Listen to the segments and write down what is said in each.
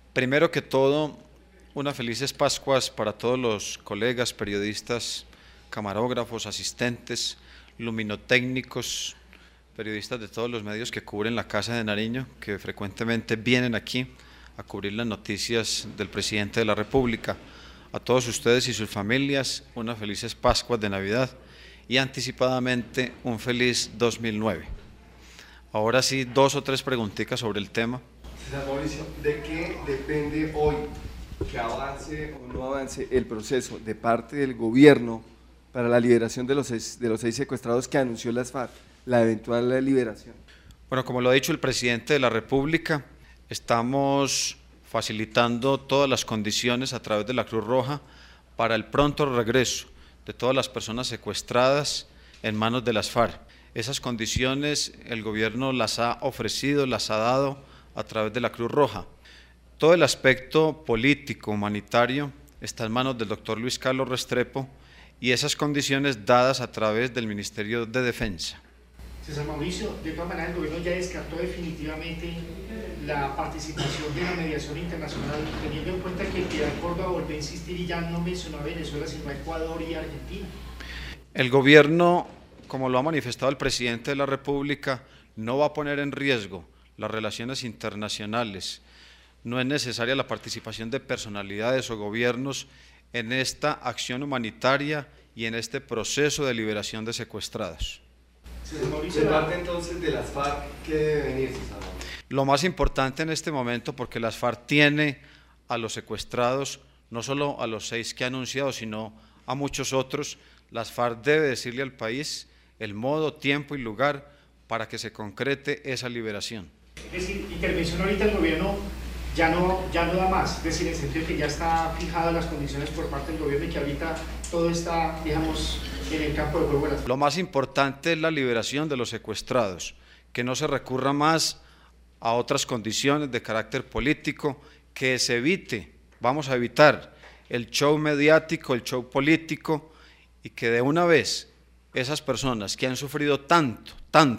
Primero que todo, unas felices Pascuas para todos los colegas, periodistas, camarógrafos, asistentes, luminotécnicos, periodistas de todos los medios que cubren la Casa de Nariño, que frecuentemente vienen aquí a cubrir las noticias del presidente de la República. A todos ustedes y sus familias, unas felices Pascuas de Navidad y anticipadamente un feliz 2009. Ahora sí, 2 o 3 preguntitas sobre el tema. César Mauricio, ¿de qué depende hoy que avance o no avance el proceso de parte del gobierno para la liberación de los seis secuestrados que anunció las FARC, la eventual liberación? Bueno, como lo ha dicho el presidente de la República, estamos facilitando todas las condiciones a través de la Cruz Roja para el pronto regreso de todas las personas secuestradas en manos de las FARC. Esas condiciones el gobierno las ha ofrecido, las ha dado a través de la Cruz Roja. Todo el aspecto político, humanitario, está en manos del doctor Luis Carlos Restrepo y esas condiciones dadas a través del Ministerio de Defensa. César Mauricio, de todas maneras el gobierno ya descartó definitivamente la participación de la mediación internacional, teniendo en cuenta que Piedad Córdoba volvió a insistir y ya no mencionó a Venezuela, sino a Ecuador y Argentina. El gobierno, como lo ha manifestado el presidente de la República, no va a poner en riesgo las relaciones internacionales. No es necesaria la participación de personalidades o gobiernos en esta acción humanitaria y en este proceso de liberación de secuestrados. ¿Se parte entonces de las FARC qué debe venir, César? Lo más importante en este momento, porque las FARC tiene a los secuestrados, no solo a los 6 que ha anunciado, sino a muchos otros, las FARC debe decirle al país el modo, tiempo y lugar para que se concrete esa liberación. Es decir, intervención ahorita el gobierno ya no da más, es decir, en el sentido de que ya está fijadas las condiciones por parte del gobierno y que ahorita todo está, digamos, en el campo de juego de las FARC. Lo más importante es la liberación de los secuestrados, que no se recurra más a otras condiciones de carácter político, que se evite, vamos a evitar el show mediático, el show político, y que de una vez esas personas que han sufrido tanto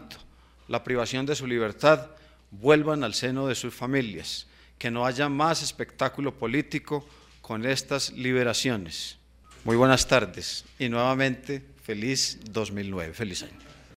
la privación de su libertad, vuelvan al seno de sus familias, que no haya más espectáculo político con estas liberaciones. Muy buenas tardes y nuevamente feliz 2009, feliz año.